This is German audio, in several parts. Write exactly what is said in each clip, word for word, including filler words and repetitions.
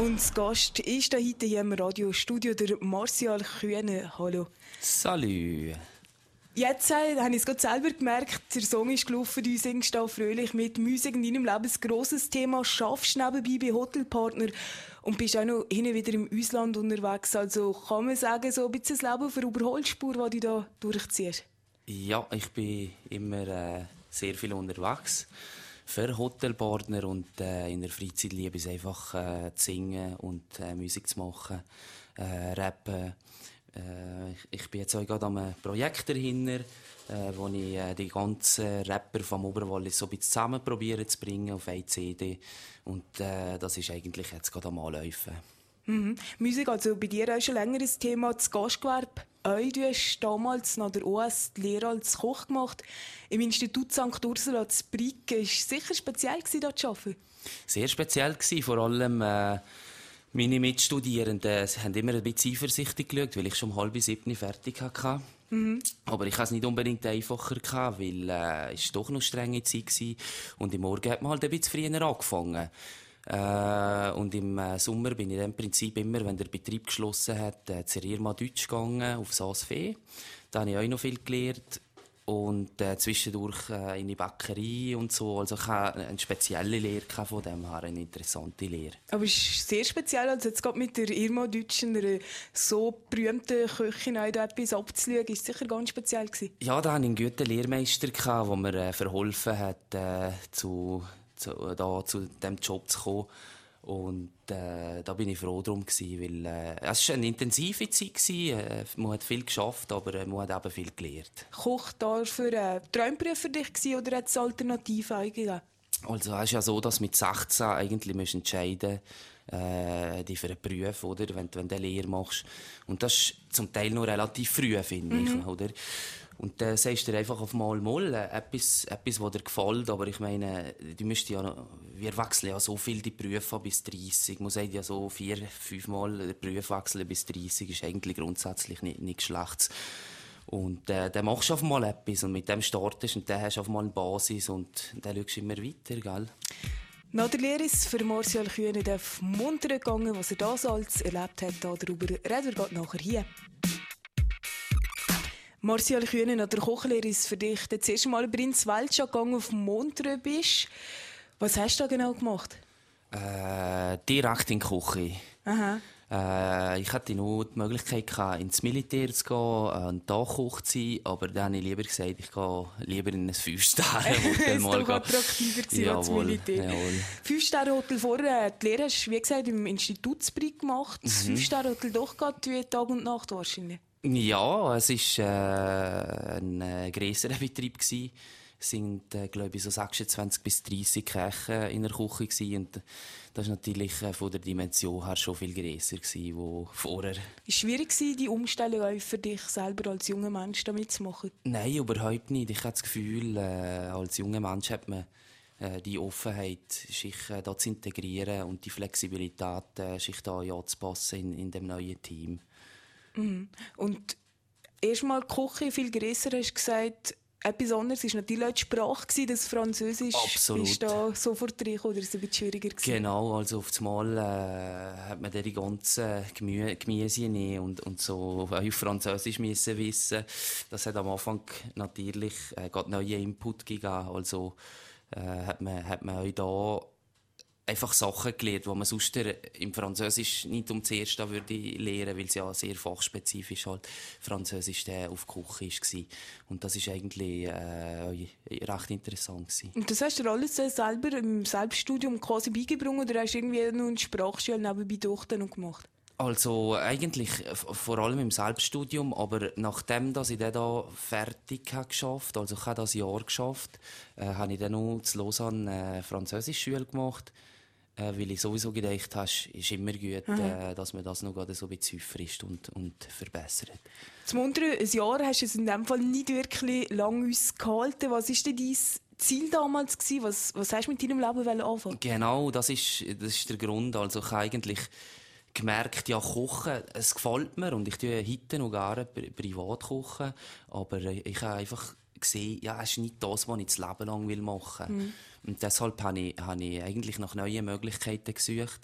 Und das Gast ist heute hier im Radiostudio der Martial Kühne. Hallo. Salut. Jetzt äh, habe ich es gerade selber gemerkt, der Song ist gelaufen, du singst auch fröhlich mit Musik in deinem Leben. Ein grosses Thema, schaffst nebenbei bei Hotelpartner und bist auch noch hin und wieder im Ausland unterwegs. Also kann man sagen, so ein bisschen das Leben auf einer Überholspur, das du da durchziehst? Ja, ich bin immer äh, sehr viel unterwegs für Hotelpartner und äh, in der Freizeit liebe ich es einfach äh, zu singen und äh, Musik zu machen, äh, rappen. Äh, ich, ich bin jetzt auch gerade an einem Projekt dahinter, äh, wo ich äh, die ganzen Rapper vom Oberwallis so ein bisschen zusammen probiere zu bringen auf eine C D. Und äh, das ist eigentlich jetzt gerade am Anlaufen. Mhm. Musik, also bei dir auch schon länger ein Thema, das Gastgewerbe. Auch, du hast damals nach der O S die Lehre als Koch gemacht. Im Institut Sankt Ursula zu Brieg. War es sicher speziell, hier zu arbeiten? Sehr speziell gewesen, vor allem äh, meine Mitstudierenden haben immer ein bisschen eifersüchtig geschaut, weil ich schon um halb sieben fertig hatte. Mhm. Aber ich hatte es nicht unbedingt einfacher gehabt, weil äh, es doch noch strenge Zeit war. Und im Morgen hat man halt ein bisschen früher angefangen. Äh, und im äh, Sommer bin ich im Prinzip immer, wenn der Betrieb geschlossen hat, äh, zur Irma Deutsch gegangen, auf Saas Fee. Da habe ich auch noch viel gelernt. Und äh, zwischendurch äh, in die Bäckerei und so. Also ich hatte eine spezielle Lehre von dem her, eine interessante Lehre. Aber es ist sehr speziell, also jetzt gerade mit der Irma Deutsch, einer so berühmten Köchin, auch da etwas abzuschauen, ist sicher ganz speziell gewesen. Ja, da hatte ich einen guten Lehrmeister, der mir äh, verholfen hat, äh, zu, zu, da, zu diesem Job zu kommen. Und äh, da bin ich froh drum gewesen, weil äh, es war eine intensive Zeit gewesen. Äh, man hat viel geschafft, aber äh, man hat eben viel gelernt. Koch da für ein Traumberuf für dich gewesen, oder hat es Alternativen gegeben? Also es ist ja so, dass mit sechzehn eigentlich musst du entscheiden, äh, dich für einen Beruf, oder, wenn, wenn du eine Lehre machst. Und das ist zum Teil noch relativ früh, finde mhm. ich, oder? Und dann sagst du dir einfach auf mal mal äh, etwas, etwas, was dir gefällt. Aber ich meine, du musst ja noch, wir wechseln ja so viel die Berufe bis dreißig. Man sagt ja so vier, fünf Mal den Beruf wechseln bis dreißig ist eigentlich grundsätzlich nicht, nicht schlecht. Und äh, dann machst du auf mal etwas und mit dem startest und dann hast du auf mal eine Basis und dann schaust du immer weiter, gell? Nach der Lehre ist für Martial Kühne munter gegangen, was er da so als erlebt hat. Darüber reden wir nachher hier. Martial Kühne, nach der Kochlehre ist für dich das erste Mal über ins Weltschau gegangen, auf Montreux bist. Was hast du da genau gemacht? Äh, direkt in die Küche. Aha. Äh, ich hatte nur die Möglichkeit gehabt, ins Militär zu gehen, ein Tagkoch zu sein, aber dann habe ich lieber gesagt, ich gehe lieber in ein Fünf-Sterne-Hotel mal gehen. Das war doch attraktiver gewesen als das Militär. Fünf-Sterne-Hotel vorher, die Lehre hast du, wie gesagt, im Institutsbetrieb gemacht. Das mhm. Fünf-Sterne-Hotel doch gerade wie Tag und Nacht wahrscheinlich. Ja, es war äh, ein äh, grösserer Betrieb gewesen. Es waren, äh, glaube ich, so sechsundzwanzig bis dreißig Köche in der Küche gewesen. Und das war natürlich äh, von der Dimension her schon viel grösser gewesen, wo vorher. Ist es schwierig gewesen, die Umstellung auch für dich selber als junger Mensch damit zu machen? Nein, überhaupt nicht. Ich habe das Gefühl, äh, als junger Mensch hat man äh, die Offenheit, sich äh, da zu integrieren und die Flexibilität, äh, sich da ja zu passen in, in dem neuen Team. Mhm. Und erstmal die Küche viel grösser, hast du gesagt, etwas anderes war natürlich auch die Sprache, das Französisch. Absolut. Bist du da sofort rein, oder ist es ein bisschen schwieriger gewesen? Genau, also auf das Mal äh, hat man dann die ganzen Gemü- Gemüse und, und so auch auf Französisch müssen wissen. Das hat am Anfang natürlich äh, gerade neue Input gegeben. Also äh, hat man, hat man auch da einfach Sachen gelernt, die man sonst im Französisch nicht um das Erste würde lernen, weil es ja sehr fachspezifisch halt Französisch auf die Küche war. Und das war eigentlich äh, recht interessant gewesen. Und das hast du alles selber im Selbststudium quasi beigebracht oder hast du irgendwie noch eine Sprachschule nebenbei doch noch gemacht? Also eigentlich vor allem im Selbststudium, aber nachdem dass ich dann da fertig habe geschafft, also ich habe das Jahr geschafft, äh, habe ich dann noch zu Lausanne eine Französischschule gemacht, äh, weil ich sowieso gedacht habe, es ist immer gut, äh, dass man das noch gerade so ein bisschen auffrischt und, und verbessert. Zum Montreux, ein Jahr hast du es in dem Fall nicht wirklich lange uns gehalten. Was war denn dein Ziel damals gewesen? Was, was hast du mit deinem Leben anfangen? Genau, das ist, das ist der Grund. Also ich habe eigentlich gemerkt, ja, Kochen, es gefällt mir und ich tue heute noch gerne privat kochen, aber ich habe einfach gesehen, ja, es ist nicht das, was ich das Leben lang machen will. Mhm. Und deshalb habe ich, habe ich eigentlich nach neuen Möglichkeiten gesucht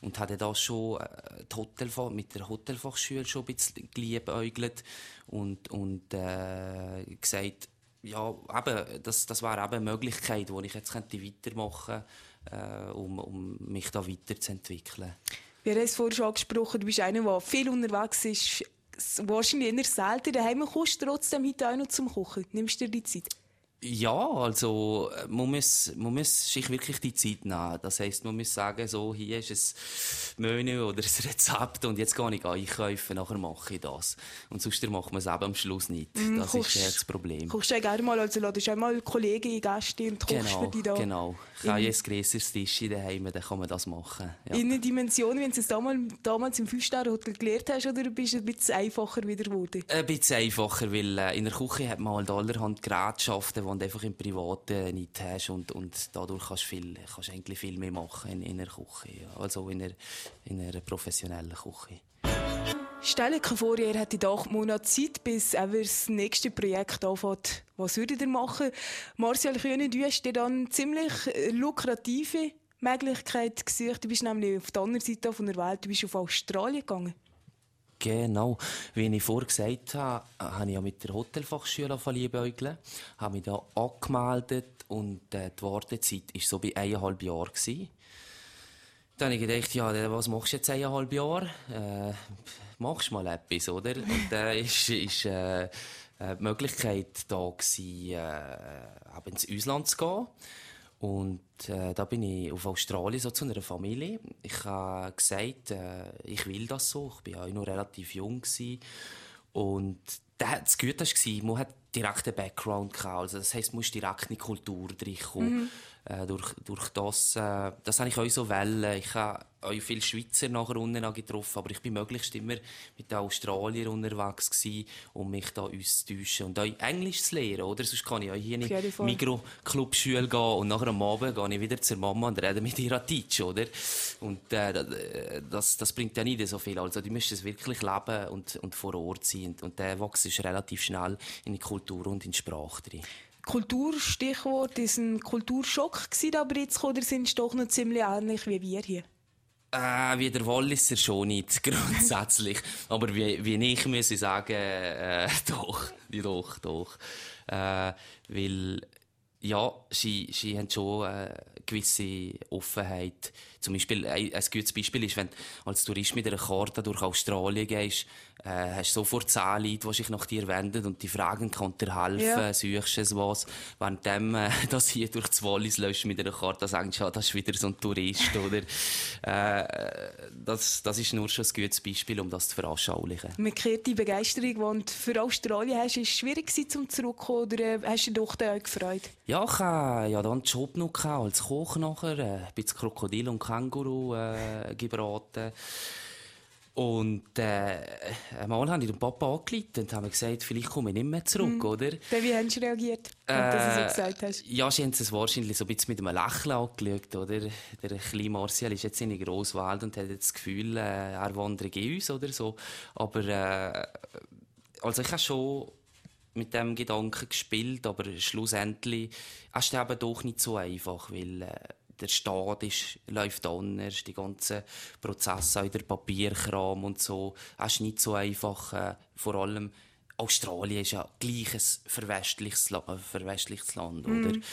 und habe da schon äh, die Hotelfach, mit der Hotelfachschule schon ein bisschen geliebäugelt und, und äh, gesagt, ja, eben, das, das wäre eben eine Möglichkeit, die ich jetzt könnte weitermachen könnte, äh, um, um mich da weiterzuentwickeln. Wir haben es vorhin schon angesprochen, du bist einer, der viel unterwegs ist, wahrscheinlich eher selten daheim kommst, trotzdem heute auch noch zum Kochen. Nimmst du dir die Zeit? Ja, also man muss, man muss sich wirklich die Zeit nehmen. Das heisst, man muss sagen, so, hier ist ein Menü oder ein Rezept und jetzt gehe ich einkaufen, nachher mache ich das. Und sonst macht man es eben am Schluss nicht. Mm, das kochst, ist das Problem. Kochst du gerne mal, also ladest du einmal Kollegen, Gäste und kochst genau, für dich da? Genau, ich habe jetzt ein grösseres Tisch daheim, dann kann man das machen. Ja. In einer Dimension, wie du es damals, damals im Fünf-Sterne-Hotel gelernt hast, oder bist du ein bisschen einfacher wieder geworden? Ein bisschen einfacher, weil äh, in der Küche hat man halt allerhand Gerätschaften, die du einfach im Privaten nicht hast und, und dadurch kannst du viel, kannst eigentlich viel mehr machen in, in der Küche, ja. Also in einer, in einer professionellen Küche. Stell dir vor, ihr hättet acht Monate Zeit, bis das nächste Projekt anfängt. Was würdet ihr machen? Martial Kühne, du hast dir dann eine ziemlich lukrative Möglichkeit gesucht. Du bist nämlich auf der anderen Seite von der Welt, du bist auf Australien gegangen. Genau. Wie ich vorhin gesagt habe, habe ich ja mit der Hotelfachschule liebäugeln, habe mich da angemeldet und äh, die Wartezeit war so bei eineinhalb Jahren. Dann habe ich gedacht, ja, was machst du jetzt eineinhalb Jahre? Äh, machst mal etwas, oder? Und dann äh, ist, ist äh, die Möglichkeit da gewesen, äh, ins Ausland zu gehen. Und äh, da bin ich auf Australien so zu einer Familie. Ich habe gesagt, äh, ich will das so. Ich war ja noch relativ jung gewesen. Und das Gute war, man hat direkt einen Background gehabt. Also das heisst, man muss direkt in die Kultur reinkommen. Mhm. Äh, durch, durch das, äh, das habe ich auch so wählen. Ich habe auch viele Schweizer nachher unten getroffen, aber ich bin möglichst immer mit den Australiern unterwegs gewesen, um mich da auszutauschen und auch Englisch zu lernen, oder? Sonst kann ich auch hier in die Migros-Clubschule gehen und nachher am Abend gehe ich wieder zur Mama und rede mit ihr Deutsch, oder? Und äh, das, das bringt ja nicht so viel. Also du musst es wirklich leben und, und vor Ort sein. Und der wächst ist relativ schnell in die Kultur und in die Sprache drin. Kulturstichwort ist ein Kulturschock gewesen, aber jetzt oder sind sie doch noch ziemlich ähnlich wie wir hier? Äh, wie der Walliser schon nicht, grundsätzlich. Aber wie, wie ich muss ich sagen, äh, doch, doch, doch. Äh, weil, ja, sie, sie haben schon eine gewisse Offenheit. Zum Beispiel, ein, ein gutes Beispiel ist, wenn du als Tourist mit einer Karte durch Australien gehst, äh, hast du sofort zehn Leute, die sich nach dir wenden und die fragen, kann dir helfen, ja. Suchst du was? Währenddem, äh, das hier durch das Wallis löscht mit einer Karte, sagst du, ja, das ist wieder so ein Tourist, oder? Äh, das, das ist nur schon ein gutes Beispiel, um das zu veranschaulichen. Man kennt die Begeisterung, die du für Australien hast. Ist es schwierig gewesen, um zurückzukommen, oder äh, hast du dich doch da gefreut? Ja, ich hatte ja dann einen Job noch gehabt, als Koch nachher, äh, ein bisschen Krokodil und Känguru äh, gebraten. Und äh, einmal habe ich den Papa angerufen und habe gesagt, vielleicht komme ich nicht mehr zurück, mm. oder? Dann, wie haben sie reagiert, äh, dass du so gesagt hast? Ja, sie haben es wahrscheinlich so ein bisschen mit einem Lächeln angeschaut, oder? Der kleine Martial ist jetzt in einer grossen Welt und hat jetzt das Gefühl, äh, er wandere in uns oder so. Aber äh, also ich habe schon mit dem Gedanken gespielt, aber schlussendlich ist es eben doch nicht so einfach, weil äh, der Staat ist, läuft anders, die ganzen Prozesse, auch der Papierkram und so, das ist nicht so einfach. Äh, vor allem Australien ist ja gleich ein verwestliches, La- verwestliches Land, mm. oder?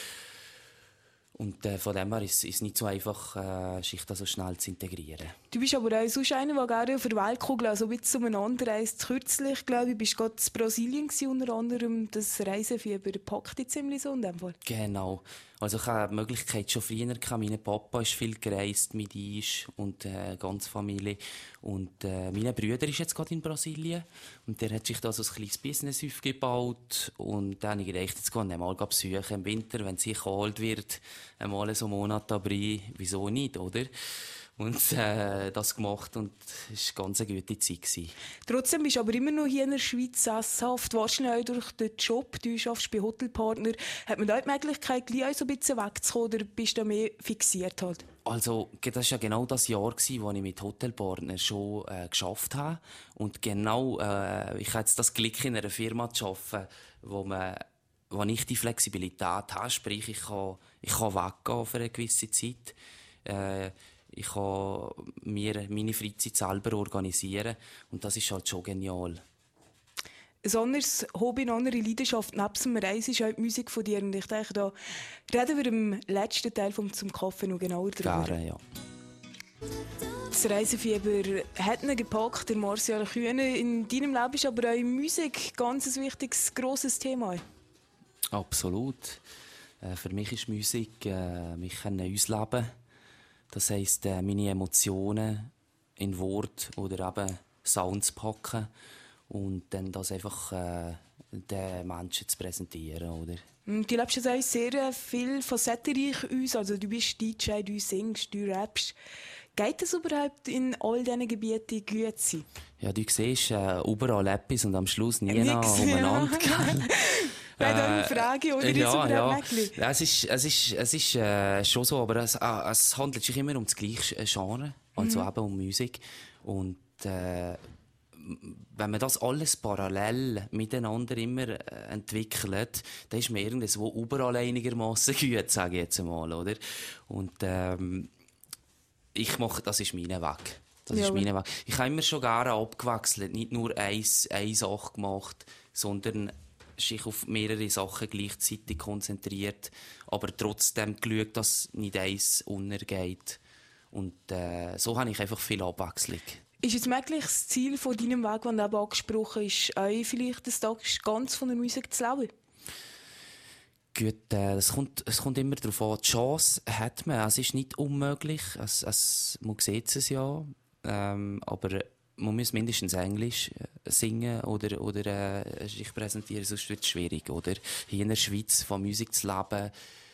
Und äh, von dem her ist es nicht so einfach, äh, sich da so schnell zu integrieren. Du bist aber auch sonst einer, der gerne auf der Weltkugel, also ein bisschen umeinander reist. Kürzlich, glaube ich, bist du gerade in Brasilien gewesen, unter anderem. Das Reisefieber packt dich ziemlich so in dem Fall. Genau. Also ich hatte die Möglichkeit schon früher gehabt. Mein Papa ist viel gereist mit uns und äh, ganze Familie. Und äh, mein Bruder ist jetzt gerade in Brasilien und der hat sich da so ein kleines Business aufgebaut. Und dann habe ich gedacht, jetzt gehe ich mal besuchen im Winter, wenn es hier kalt wird, einmal so einen Monat dabei. Wieso nicht, oder? Und äh, das gemacht und es war eine ganz gute Zeit gewesen. Trotzdem bist du aber immer noch hier in der Schweiz sesshaft. Wahrscheinlich auch durch den Job, du arbeitest bei Hotelpartner. Hat man da die Möglichkeit, gleich so ein bisschen wegzukommen oder bist du da mehr fixiert halt? Also, das war ja genau das Jahr, als ich mit Hotelpartner schon äh, geschafft habe. Und genau, äh, ich habe jetzt das Glück, in einer Firma zu arbeiten, wo man wo ich die Flexibilität habe, sprich, ich kann, ich kann weggehen für eine gewisse Zeit. Äh, ich kann mir meine Freizeit selber organisieren und das ist halt schon genial. Ein anderes Hobby, eine andere Leidenschaft neben dem Reisen ist auch die Musik von dir. Und ich denke, da reden wir im letzten Teil vom «Zum Kaffee» noch genauer darüber. Gerne, ja. Das Reisefieber hat ihn gepackt, der Martial Kühne. In deinem Leben ist aber auch Musik ganz ein wichtiges, grosses Thema. Absolut. Äh, für mich ist Musik, äh, mich können ausleben. Das heisst, äh, meine Emotionen in Wort oder eben Sounds packen und dann das einfach äh, den Menschen zu präsentieren, oder? Du lebst jetzt auch sehr viel facettenreich aus. Also du bist D J, du singst, du rappst. Geht es überhaupt in all diesen Gebieten gut sein? Ja, du siehst äh, überall etwas und am Schluss nie Nix, noch umeinander. Wäre da eine Frage, oder? Ja, ist ja. Möglich? Es ist, es ist, es ist äh, schon so, aber es, äh, es handelt sich immer um das gleiche Genre, also mhm. eben um Musik. Und äh, wenn man das alles parallel miteinander immer äh, entwickelt, dann ist man irgendwo überall einigermaßen gut, sage ich jetzt einmal, oder? Und ähm, ich mache, das ist mein Weg. Das ja, ist mein Weg. Ich habe immer schon gerne abgewechselt, nicht nur eins, eine Sache gemacht, sondern sich auf mehrere Sachen gleichzeitig konzentriert, aber trotzdem geschaut, dass nicht eins untergeht. Und äh, so habe ich einfach viel Abwechslung. Ist es möglich, das Ziel von deinem Weg, das du eben angesprochen hast, auch vielleicht des Tages ganz von der Musik zu leben? Gut, äh, es kommt, es kommt immer darauf an. Die Chance hat man. Es ist nicht unmöglich. Es, es, man sieht es ja. Ähm, aber man muss mindestens Englisch singen oder, oder äh, sich präsentieren, sonst wird es schwierig. Oder? Hier in der Schweiz von Musik zu leben,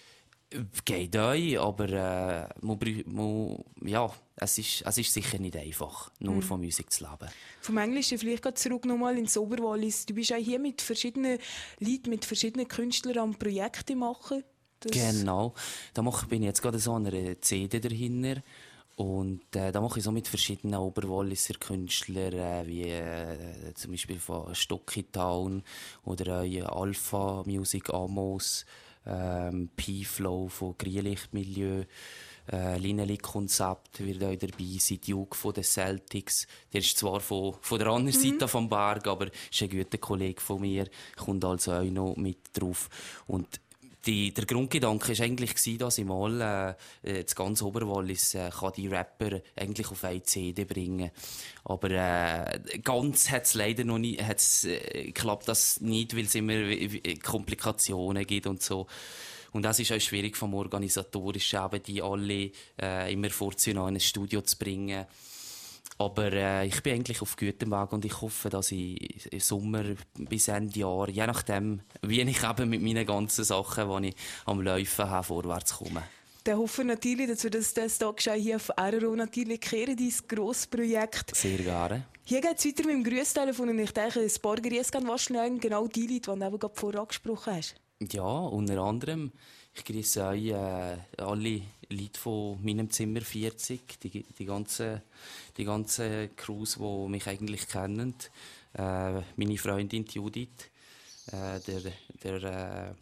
geht euch, aber äh, man, man, ja, es, ist, es ist sicher nicht einfach, nur mhm. von Musik zu leben. Vom Englischen vielleicht zurück nochmal ins Oberwallis. Du bist auch hier mit verschiedenen Leuten, mit verschiedenen Künstlern am Projekte machen. Das genau. Da mache, bin ich jetzt gerade so an einer C D dahinter. Und äh, da mache ich so mit verschiedenen Oberwalliser Künstlern, äh, wie äh, zum Beispiel von Stocky Town oder äh, Alpha Music Amos, ähm, P-Flow von Grielichtmilieu, äh, Lineli-Konzept wird auch dabei sein, Duke von den Celtics. Der ist zwar von, von der anderen mhm. Seite vom Berg, aber ist ein guter Kollege von mir, kommt also auch noch mit drauf. Und Die, der Grundgedanke war eigentlich, dass ich mal äh, das ganze Oberwallis äh, kann die Rapper eigentlich auf eine C D bringen. Aber äh, ganz hat es leider noch nicht, hat's, äh, klappt das nicht, weil es immer Komplikationen gibt und so. Und das ist auch schwierig vom Organisatorischen, eben die alle äh, immer vorzunehmen, in ein Studio zu bringen. Aber äh, ich bin eigentlich auf gutem Weg und ich hoffe, dass ich im Sommer bis Ende Jahr, je nachdem, wie ich eben mit meinen ganzen Sachen, die ich am Laufen habe, vorwärts komme. Dann hoffen wir natürlich, dass wir das, das Tagesschau hier auf R R O natürlich kehren, dein grosses Projekt. Sehr gerne. Hier geht es weiter mit dem Grüßtelefon und ich denke, ein paar Grüße gehen wahrscheinlich genau die Leute, die du eben gerade vorher angesprochen hast. Ja, unter anderem. Ich grüße auch äh, alle Leute von meinem Zimmer vierzig, die, die ganzen die ganze Crews, die mich eigentlich kennen. Äh, meine Freundin Judith, äh, der, der, äh,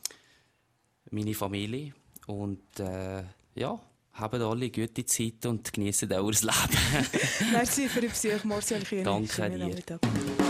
meine Familie. Und äh, ja, haben alle gute Zeit und genießen auch das Leben. Merci für den Besuch, Martial Kühne. Danke dir.